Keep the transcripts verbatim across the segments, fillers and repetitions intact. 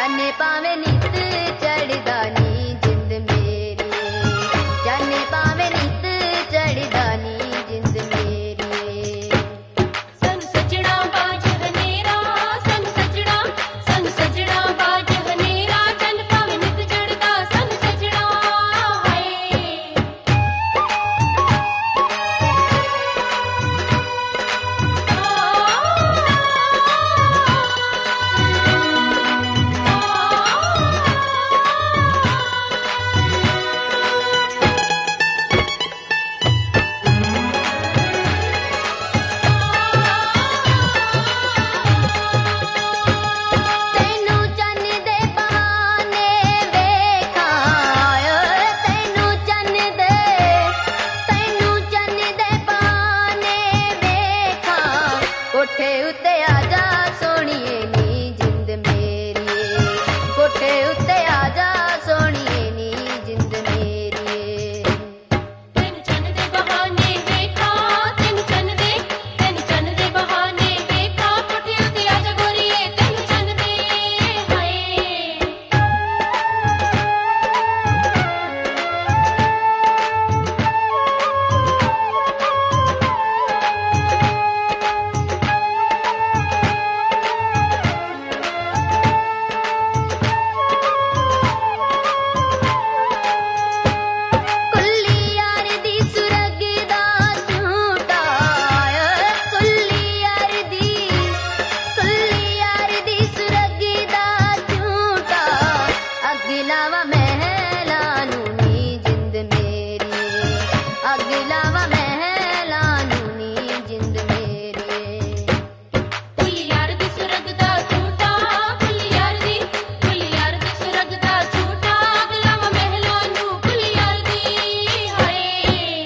ਚਾਨੇ ਪਾਵੇਂ ਨਿੱਤ ਚੜਦਾ ਨੀ ਜਿੰਦ ਮੇਰੀ, ਚਾਨੇ ਪਾਵੇਂ ਨਿੱਤ ਚੜਦਾ ਨੀ ਜਿੰਦ ਮੇਰੀ। ਸੰਗ ਸਜਣਾ ਬਾਜ ਹਨੇਰਾ, ਸੰਗ ਸਜਣਾ, ਸੰਗ ਸਜਣਾ ਬਾਜ ਹਨੇਰਾ, ਚੰਨ ਪਾਵੇਂ ਨਿੱਤ ਚੜਦਾ ਸੰਗ ਸਜਣਾ ਹਾਏ। ਤੈਨੂੰ ਚੰਨ ਦੇ ਬਹਾਨੇ ਵੇਖਾਂ, ਤੈਨੂੰ ਚੰਨ ਦੇ, ਤੈਨੂੰ ਚੰਨ ਦੇ ਬਹਾਨੇ ਵੇਖਾਂ, ਕੋਠੇ ਉੱਤੇ ਆ ਜਾ ਸੋਹਣੀਏ ਨੀ ਜਿੰਦ ਮੇਰੀ, ਕੋਠੇ ਉੱਤੇ ਆ ਜਾ ਸੋਹਣੀਏ ਨੀ ਜਿੰਦ ਮੇਰੀ। ਤੈਨੂੰ ਚੰਨ ਦੇ ਬਹਾਨੇ ਵੇਖਾਂ, ਤੈਨੂੰ ਚੰਨ ਦੇ, ਤੈਨੂੰ ਚੰਨ ਦੇ ਬਹਾਨੇ ਵੇਖਾਂ, ਕੋਠੇ ਉੱਤੇ ਆ ਜਾ ਗੋਰੀਏ ਤੈਨੂੰ ਚੰਨ ਦੇ ਹਾਏ। ਕੁੱਲੀ ਯਾਰ ਦੀ ਸੁਰਗ ਦਾ ਝੂਟਾ, ਕੁੱਲੀ ਯਾਰ ਦੀ, ਕੁੱਲੀ ਯਾਰ ਦੀ ਸੁਰਗ ਦਾ ਝੂਟਾ, ਅੱਗ ਲਾਵਾਂ ਮਹਿਲਾਂ ਨੂੰ ਨੀ ਜਿੰਦ ਮੇਰੀ, ਅੱਗ ਲਾਵਾਂ ਮਹਿਲਾਂ ਨੂੰ ਨੀ ਜਿੰਦ ਮੇਰੀ। ਕੁੱਲੀ ਯਾਰ ਦੀ ਸੁਰਗ ਦਾ ਝੂਟਾ, ਕੁੱਲੀ ਯਾਰ ਦੀ, ਕੁੱਲੀ ਯਾਰ ਦੀ ਸੁਰਗ ਦਾ ਝੂਟਾ, ਅੱਗ ਲਾਵਾਂ ਮਹਿਲਾਂ ਨੂੰ ਕੁੱਲੀ ਯਾਰ ਦੀ ਹਾਏ।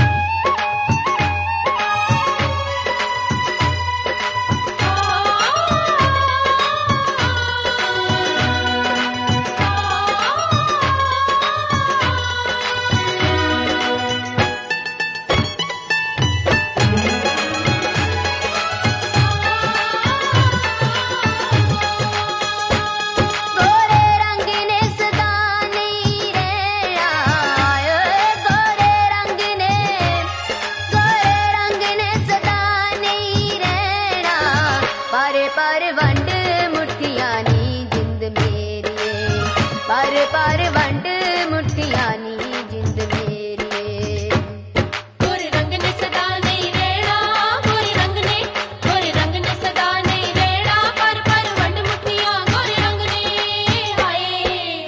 ਗੋਰੇ ਰੰਗ ਨੇ ਸਦਾ ਨਹੀਂ ਰਹਿਣਾ, ਗੋਰੇ ਰੰਗ ਨੇ, ਗੋਰੇ ਰੰਗ ਨੇ ਸਦਾ ਨਹੀਂ ਰਹਿਣਾ, ਪਰ ਪਰ ਵੰਡ ਮੁੱਠੀਆਂ ਨੀ ਜਿੰਦ ਮੇਰੀ, ਪਰ ਪਰ ਵੰਡ ਮੁੱਠੀਆਂ ਨੀ ਜਿੰਦ ਮੇਰੀ। ਗੋਰੇ ਰੰਗ ਨੇ ਸਦਾ ਨਹੀਂ ਰਹਿਣਾ, ਗੋਰੇ ਰੰਗ ਨੇ, ਗੋਰੇ ਰੰਗ ਨੇ ਸਦਾ ਨਹੀਂ ਰਹਿਣਾ, ਪਰ ਪਰ ਵੰਡ ਮੁੱਠੀਆਂ ਗੋਰੇ ਰੰਗ ਨੇ ਹਾਏ।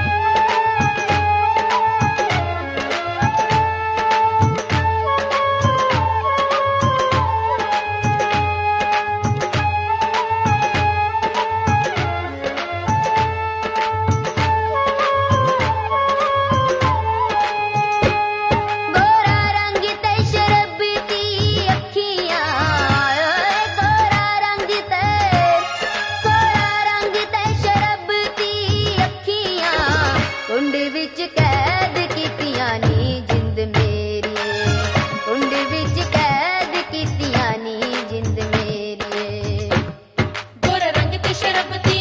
ਗੋਰਾ ਰੰਗ ਤੇ ਸ਼ਰਬ ਦੀ ਅੱਖੀਆਂ, ਗੋਰਾ ਰੰਗ ਤੇ, ਗੋਰਾ ਰੰਗ ਤੇ ਸ਼ਰਬ ਦੀ ਅੱਖੀਆਂ, ਕੁੰਡ ਵਿੱਚ ਕੈਦ ਕੀਤੀਆਂ ਨੀ ਜਿੰਦ ਮੇਰੀ, ਕੁੰਡ ਵਿੱਚ ਕੈਦ ਕੀਤੀਆਂ ਨੀ ਜਿੰਦ ਮੇਰੀ। ਗੋਰਾ ਰੰਗ ਤੇ ਸ਼ਰਬ ਦੀ